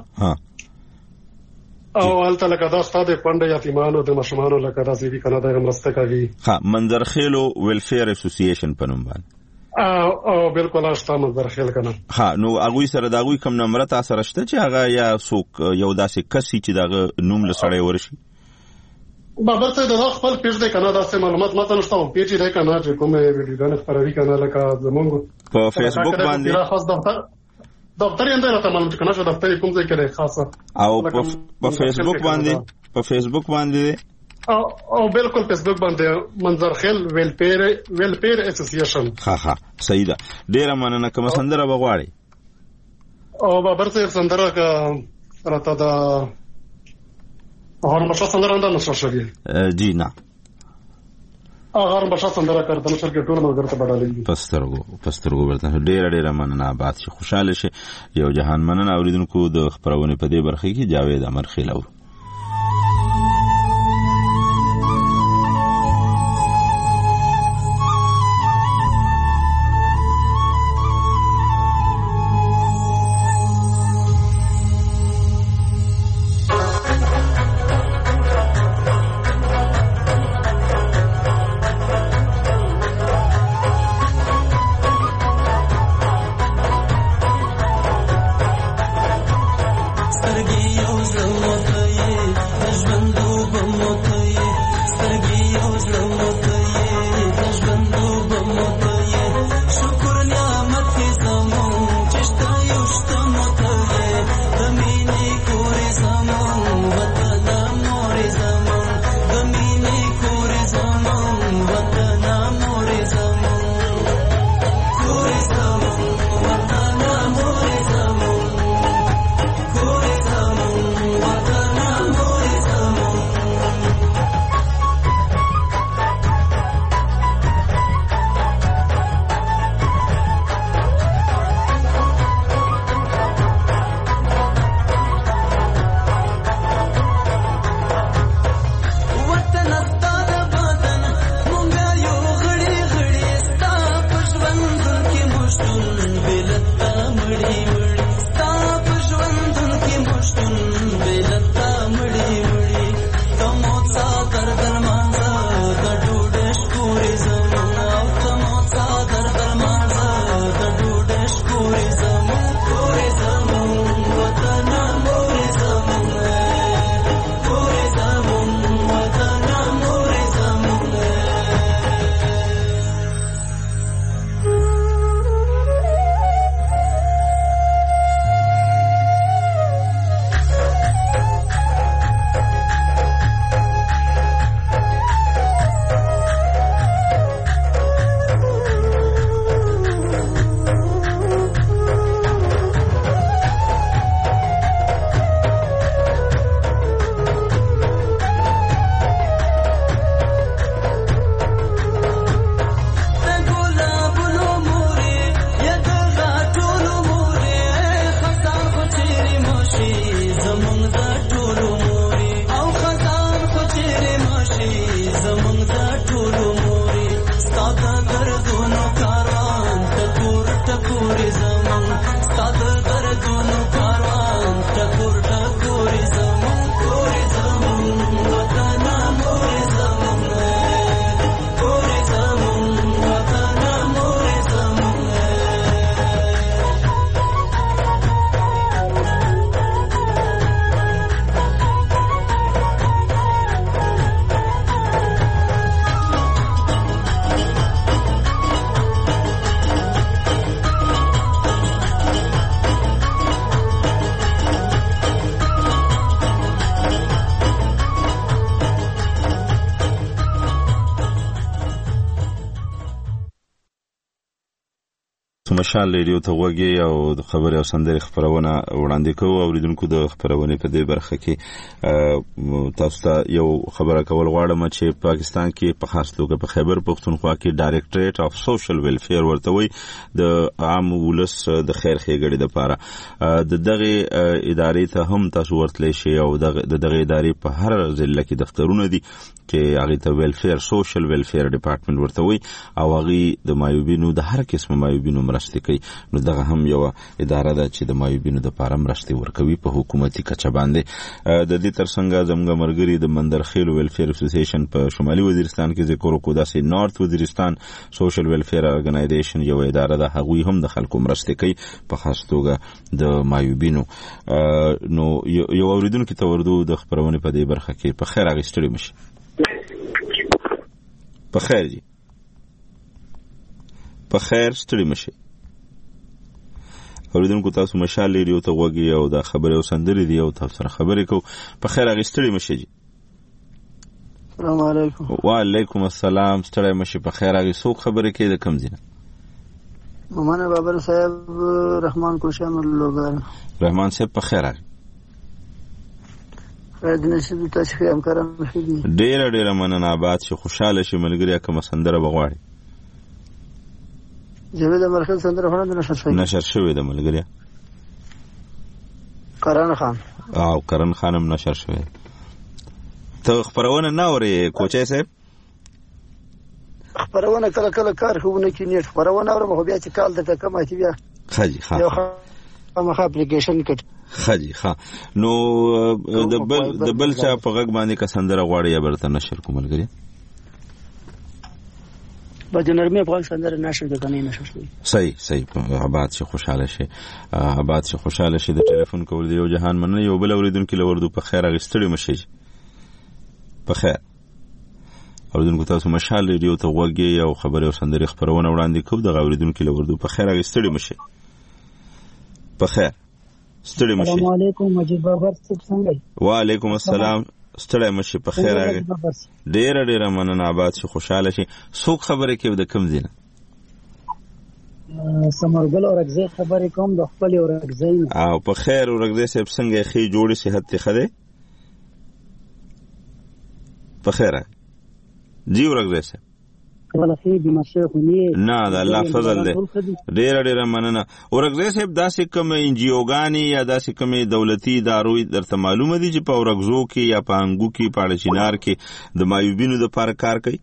او هلته لکه دا ستاسو پنده یتیمانو د ماشومانو لکه داسې وی کنه دا مرسته کوي. منظرخیل ویلفیر اسوسییشن په نوم باندې او بالکل هغه منظرخیل کنه. نو هغه سره دا غوي کوم نمبر تاسو سره شته چې هغه یا څوک یو داسې کسي چې دا نوم لسړی ورشي؟ بابر ته د خپل پیج دی کنه دا سه معلومات ماته نشته او پیج دی کنه چې کومه ویډیوګانې خبري کنه لکه زمونږ په فیسبوک باندې خاص دفتر یې اندره ته معلومات کنه چې دفتر کوم ځای کې خاصه او په فیسبوک باندې او بالکل فیسبوک باندې منظرخیل ویلفیر اسوسییشن. ها صحیح ده. ډیره مننه. کوم سندره بغواړي؟ او بابر ته سندره کا راته دا هارون باشا سندره اندر نشر شدی جی نه هارون باشا سندره کړه نشر کې ټول مګر ته بدلې پسترګو ورته ډېر مننه آباد شي خوشاله شي. یو جهان مننه اوریدونکو د خبرونه په دې برخه کې جاوید امر خیلو. سترګې یو ځل وکړې تاسو مشال ریډیو ته وګورئ او د خبري او سندري خبرونه وړاندې کوو. اوریدونکو د خبرونه په دې برخه کې تاسو ته یو خبره کول غواړم چې پاکستان کې په خاص توګه په خیبر پختونخوا کې ډایریکټریټ اف سوشل ویلفیر ورته وي د عام ولس د خیر ښېګړې لپاره د دغه ادارې ته هم تاسو ورتلی شئ او دغه ادارې په هر ضلع کې دفترونه دي چې هغه ته ویلفیر سوشل ویلفیر ډپارټمنټ ورته وي او هغه د مایوبینو د هر قسم مایوبینو مرسته کوي. نو دغه هم یو اداره ده چې د مایوبینو د لپاره مرسته ورکوي په حکومتي کچه باندې. د دې ترڅنګ زموږ مرګري د مندرخیل ویلفیر اسوسییشن په شمالي وزیرستان کې ذکر وکړو، داسې نارث وزیرستان سوشل ویلفیر ارګنایزیشن یو اداره ده، هغوی هم د خلکو مرسته کوي په خاص توګه د مایوبینو. نو یو اوریدونکو ته ورده د خبرونه په دې برخه کې په خیر اغستړي مشي. په خیر جی، په خیر ستړي مشي. اوریدونکو تاسو مشال ریډیو ته وګورئ او دا خبره او سندري دی او تاسو سره خبرې کو. په خیر اغستړي مشي جی. السلام علیکم. وعلیکم السلام. ستړي مشي. په خیر اغي څوک خبرې کوي د کم ځینه؟ مومن بابر صاحب رحمان کوشان لوګر. رحمان صاحب په خیر اغي. د نشي تاسو هم کارم شي. ډېر مننه. آباد شي، خوشاله شي ملګری. کوم سندره بغواړي؟ جاوید مرخل سندره خونه نشر شوی د ملګری کرن خان او کرن خانم نشر شوی. ته خبرونه نه اوري کوچې صاحب؟ خبرونه کله کله کار خوونه کې نیټ خبرونه اورم خو بیا چې کال د کومه چې بیا خاجي مخه اپلیکیشن کټ خاجي نو د بل چا په غږ باندې کا سندره غواړي یا برته نشر کوملګری بجنرمه په سندره نشر د کني نشر شي. صحیح. آباد شي، خوشاله شي. آباد شي، خوشاله شي. د ټلیفون کول دی یو جهان مننه. یو بل اوریدونکو لوردو په خیر اغستړي مشي. په خیر اوریدونکو تاسو مشال ریډیو ته وګورئ او خبره او سندري خبرونه وړاندې کوو. د اوریدونکو لوردو په خیر اغستړي مشي. په خیر ستړي مشي. السلام علیکم مجید بابر څنګه؟ وعلیکم السلام. ستړي مشي. په خیر راغی. ډېر مننه. آباد شي، خوشاله شي. څوک خبرې کوي د کم ځینه؟ سمرګل اورګزی خبرې کوم د خپل اورګزی. او په خیر اورګزی صاحب څنګه خې جوړي صحت ته خده؟ په خیر جی اورګزی صاحب نه د الله فضل دی. ډېر مننه. اورګزی صاحب داسې کوم انجیوګانی یا داسې کوم دولتي ادارو درته معلومه دي چې په اورګزو کې یا په انګو کې په اړچینار کې د مایوبینو د لپاره کار کوي؟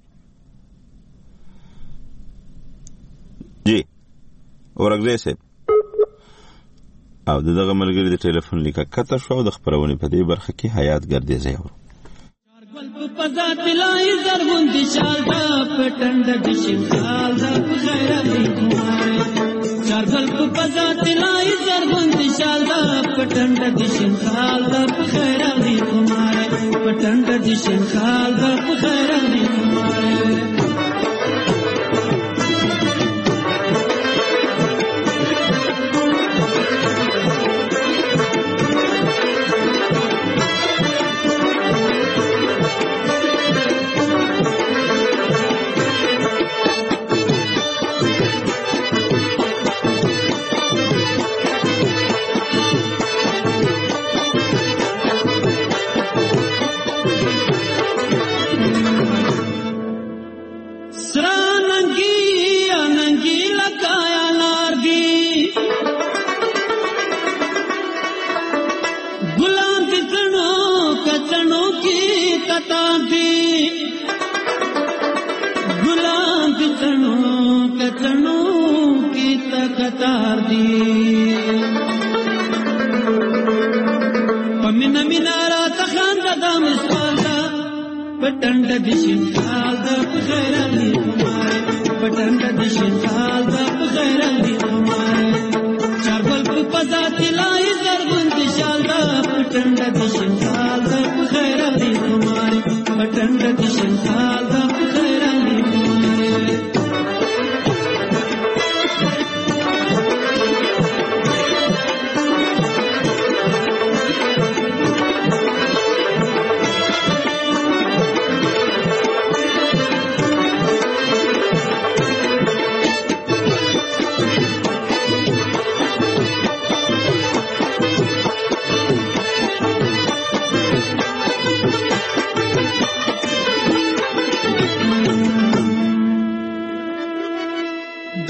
جی اورګزی صاحب او دغه ملګری د ټلیفون لیکه کته شو د خبرونه په دې برخه کې حیات ګردیزه یو پزا تلای زرغون دی شال دا پټند د شمال دا خیر دی کوماره چارګل پزا تلای زرغون دی شال دا پټند د شمال دا خیر دی کوماره پټند د شمال دا خیر دی کوماره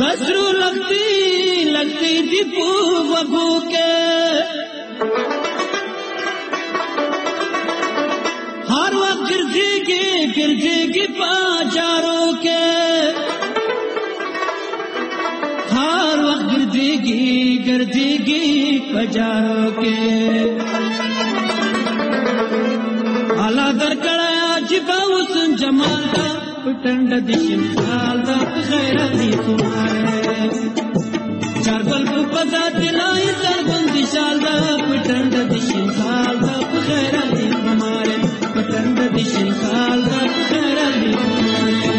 दसरू लगती दीपू बबू के हर वक्त गिरजेगी बाजारों के हर वक्त गिरजेगी बाजारों के आला दरकड़ा जिबाउस जमालदा पटंड दिशिम सालदा खैरली तुम्हारे चारगल पदा दिलाई सरबंदी शालदा पटंड दिशिम सालदा खैरली तुम्हारे पटंड दिशिम सालदा खैरली तुम्हारे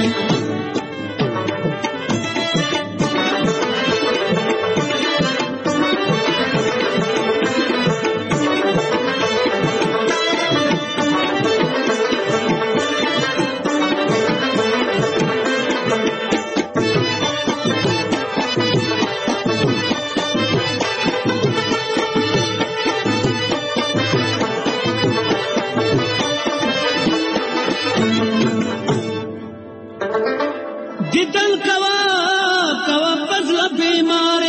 दिदन कवा पजला बीमार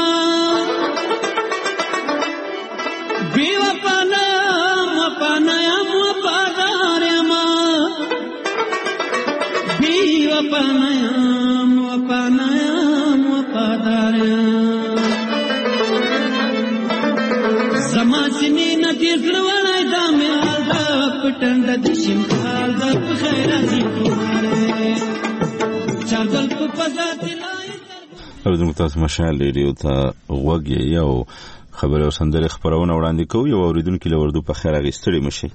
समासिनी नदी जलवाना दामे आलदा पटंड दिशिम आलदा खैराती तुम्हारे चागल को पता दिलाई اوریدونکو تاسو مشال ریډیو ته غوږی یو خبره او سندره خبرونه وړاندې کوي یو اوریدونکو لوردو په خیر غیستړي مشي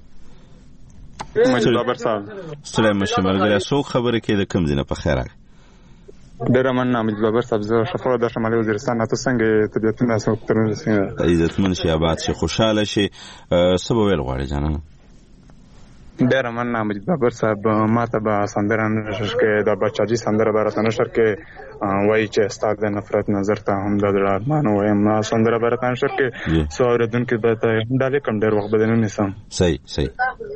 مشي بابر صاحب سلام مشي مرګه سو خبره کې د کم دینه په خیر ډیر مننه امید بابر صاحب زه شفاعت د شمالي وزیرستان ته څنګه طبيعتونه سو ترونه څنګه عزتمن شي آباد شي خوشاله شي سبب ویل غواړي جانانه ډیر مننه امید بابر صاحب ماته به سندره نشر کې د بچاجي سندره برته نشر کې وای چې استاد د نفرت نظر ته هم د ارمانو وایم سندره برته نشر کې سو اوریدونکو به ته ډالې کم ډیر وخت بدنه نسم صحیح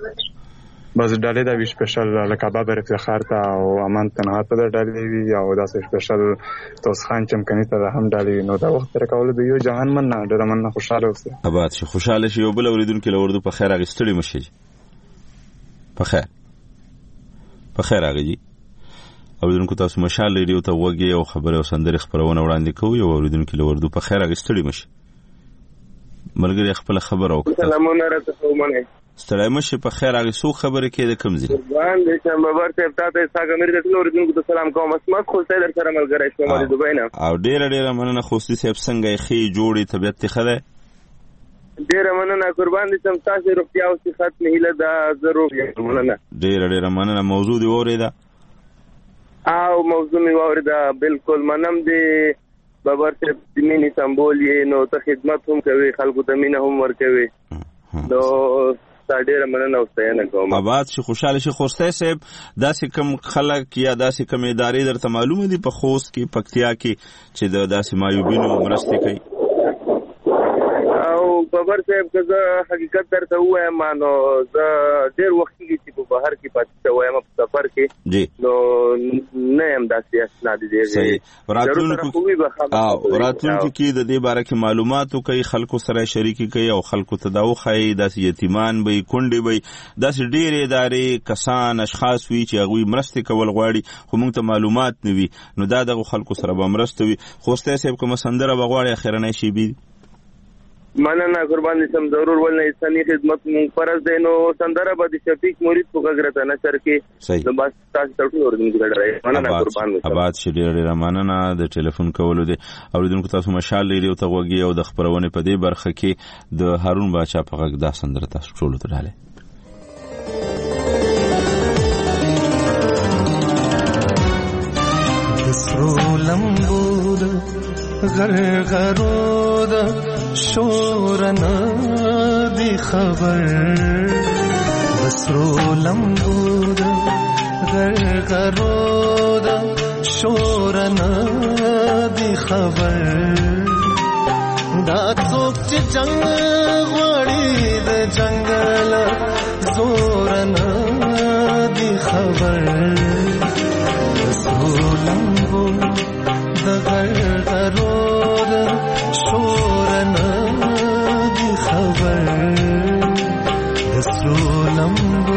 بس ډالې دا وی سپیشل لکه بابر افتخار ته او امان تنها ته ډالې وی او دا سپیشل توس خان چمکني ته هم ډالې نو دا وخت تر کول به یو جهان مننه ډیر مننه خوشاله اوسه آباد شي خوشاله شي او بل اوریدونکو لوردو په خیر غستړي مشي په خیر هغه اوریدونکو تاسو مشال ریډیو ته وګي او خبره او سندره خبرونه وړاندې کوي او اوریدونکو لوردو په خیر هغه ستړي مشي ملګری خپل خبر او سلامونه راته مونږه ستړي مشي په خیر هغه سو خبره کې د کم ځای باندې چې مبر ته تاسو څنګه مې د اوریدونکو ته سلام کوم اسمت خو سید سره ملګری شوم د دوبۍ نه او ډیر مننه خوستي صاحب څنګه خې جوړي طبيعت خله ډیر مننه قربان دي سم تاسو روغتیا او صحت نه هله دا ضرور مننه ډیر مننه موضوع دی اوریدا او موضوع می اوریدا بالکل منم دی بابر ته دمینی سمبول یې نو ته خدمت هم کوي خلکو ته مینه هم ورکوي نو ډیر مننه او ستاینه کوم آباد شي خوشاله شي خوسته صاحب داسې کم خلک یا داسې کم ادارې درته معلومه دي په خوست کې پکتیا کې چې داسې مایوبینو مرسته کوي خبر صاحب که زه حقیقت درته ووایم نو زه ډېر وخت کېږي چې په بهر کې پاتې شوی یم په سفر کې نو نه یم داسې اسناد دي راتلونکي کې د دې باره کې معلومات وکړي خلکو سره شریکي کوي او خلکو ته دا وښایي داسې یتیمان به یې کونډې به یې داسې ډېرې ادارې کسان اشخاص وي چې هغوی مرستې کول غواړي خو موږ ته معلومات نه وي نو دا دغو خلکو سره به مرسته وي خوستی صاحب کومه سندره به غواړي اخرنی شیبې مننه قربان دي سم ضرور ولنه انساني خدمت مونږ فرض دی نو سندره به د شفیق مرید په غږرته نشر کې نو بس تاسو ټول اوریدونکو ته ډېر مننه قربان دي آباد شي ډېر مننه د ټلیفون کولو دي اوریدونکو تاسو مشال ریډیو ته وګي او د خبرونه په دې برخه کې د هارون باچا په غږ دا سندره تاسو ټول ته ډاله سرولمبود غرغرود شورنا دی خبر سرولمبود غرغرود شورنا دی خبر دا څوک چې جنگ غوړي د جنگل زورنا دی خبر سرولمبود د لمبو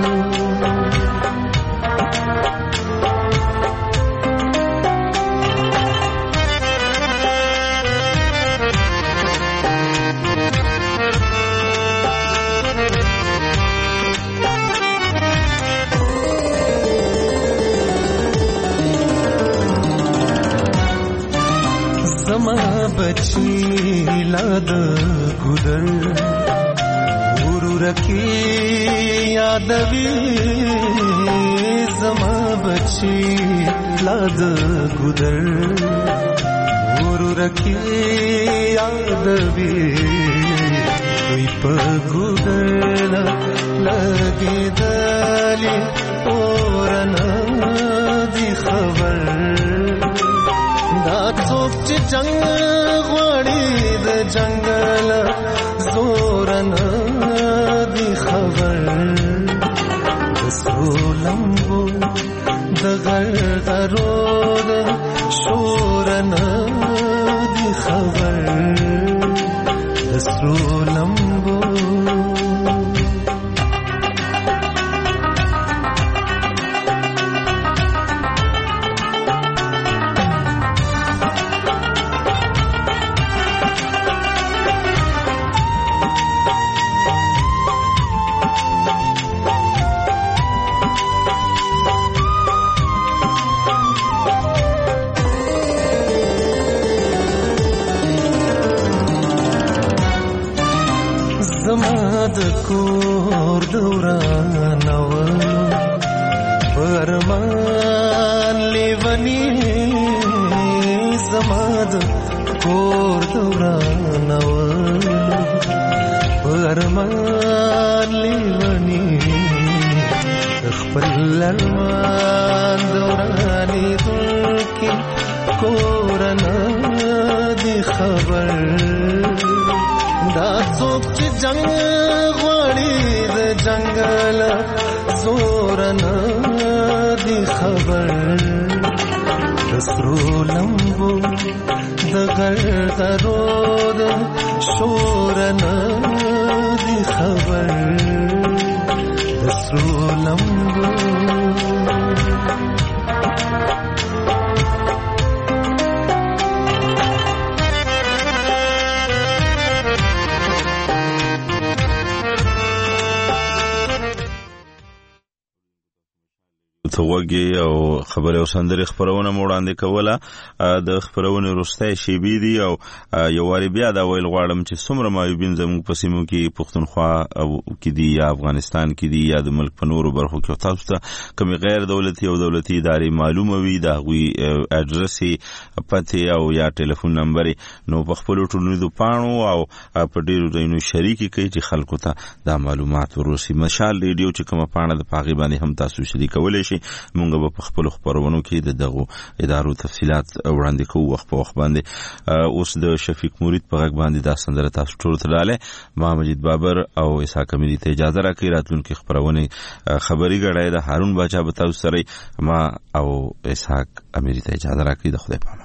बची लाद गुदर गुरु रखी यादवी जमा बची लाद गुदर गुरु रखी यादवी कोई पगुदर लगे दली और दी खबर څوک چې جنگ غواړي د جنگل زور نه دی خبر سرو لمبو د غرغرو د شور نه دی خبر سرو لمبو کور دوران پرمان لیونی زماد کور دوران پرمان لیونی خپل المان دورانی دلکی کورنا دی خبر دا څوک چې جنگ غواړي د جنگل زور نه دی خبر سرو لمبو د غرغرو د شور نه دی خبر سرو لمبو توګي او خبره او سندري خبرونه وړاندې کوله د خبرونه وروستۍ شیبې دي او یو واری بیا دا ویل غواړم چې څومره مایوبین زموږ په سیمو کې پښتونخوا او کې دي یا افغانستان کې دي یا د ملک په نورو برخو کې تاسو ته کوم غیر دولتي او دولتي ادارې معلومه وي دا غوي اډرس پته او یا ټلیفون نمبر نو په خپل ټولنیزو پاڼو او په ډیرو ځایونو شریکي کوي چې خلکو ته دا معلومات ورسي مشال ریډیو چې کومه پاڼه د پاغي باندې هم تاسو شریکولای شئ مونږ به په خپل خبرونو کې دغه ادارو تفصيلات وړاندې کوو وخت په وخت باندې اوس د شفیق مرید په غږ باندې دا سندره تاسو ټول ته لاله ما مجید بابر او اسحاق امیری ته اجازه راکړئ راتلونکي خبرونه خبري غړای د هارون باچا به تاسو سره ما او اسحاق امیری ته اجازه راکړئ د خدای په امان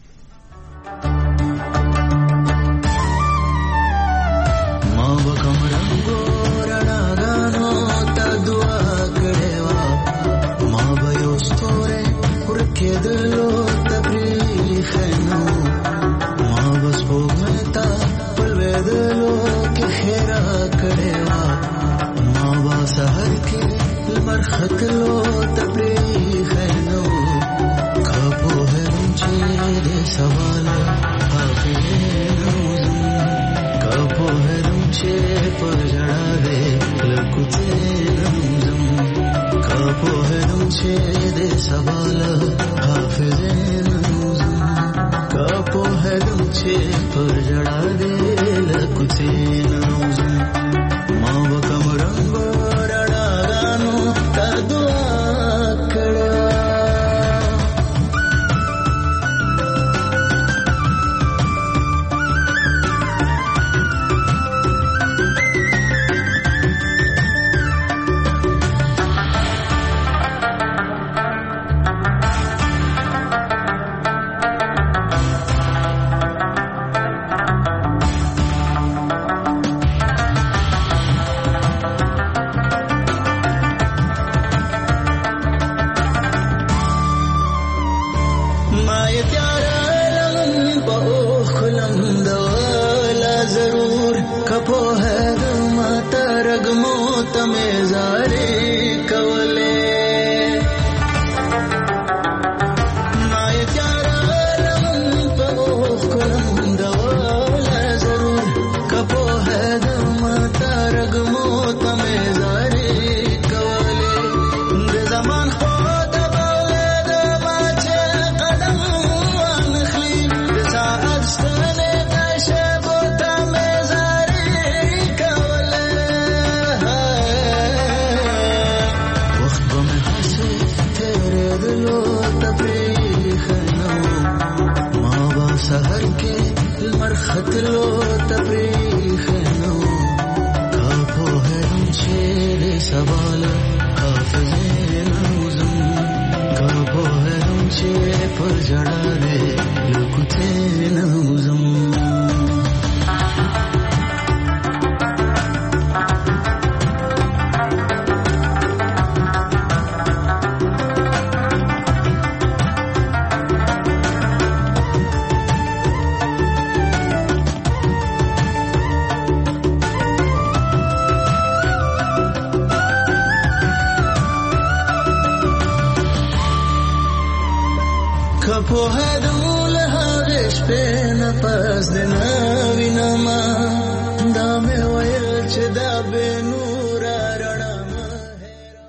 ما وکم رنگو رڼاګانو ته دعا کړې ما به ستوره ورکېدلو تبرې خنو ما بس پوغتا پلوېدلو کې خیرا کړې ما با سحر کې لمر خطلو تبرې خنو کاپو هم چې سوال کاپو هم چې پجړا دې لکوته کاپو هم چې دې سوال حافظ نوزم کاپو هم چې پجړا دې لکوته نوزم ما وکم رنگ رڼاګانو ته دعا کړه په هرول هغه شپه نه پس نه